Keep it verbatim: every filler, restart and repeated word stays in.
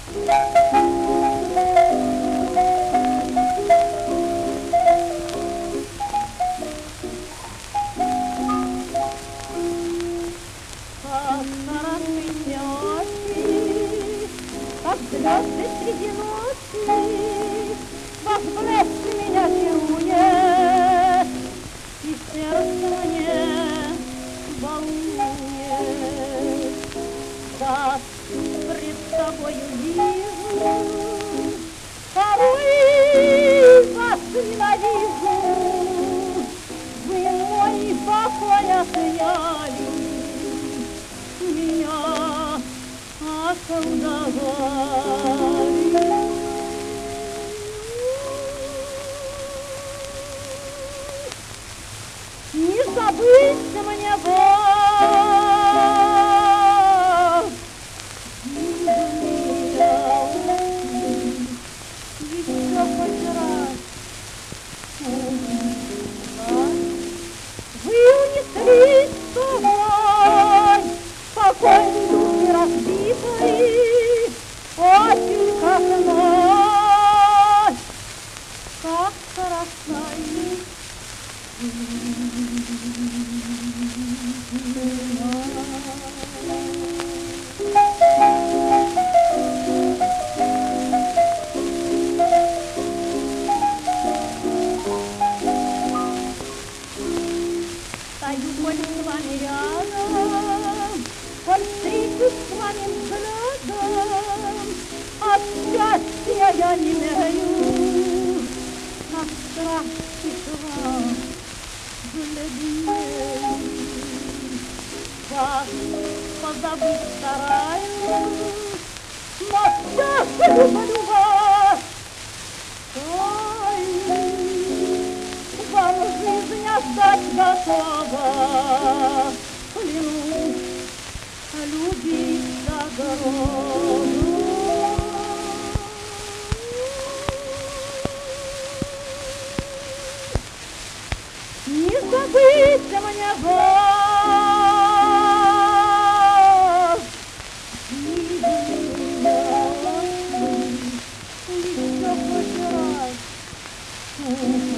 Звезды среди ночи, как блеск меня чарует, и сердце мне волнует. Вас пред собою вижу, порой вас ненавижу, вы мой покой отняли, меня околдовали. Не забыть мне вас, милая, еще хоть раз узнать. Вы унесли с собой покойной души разбитой, очень как ночь, как хороша стою хоть с вами рядом, хоть встречусь с вами взглядом, от счастья я не имею, а страсти к вам бледнею. Вас позабыть стараюсь, но все люблю вас. Тайны вам жизнь отдать готова, клянусь любить до гроба. Не забыть мне вас, милая, еще хоть раз.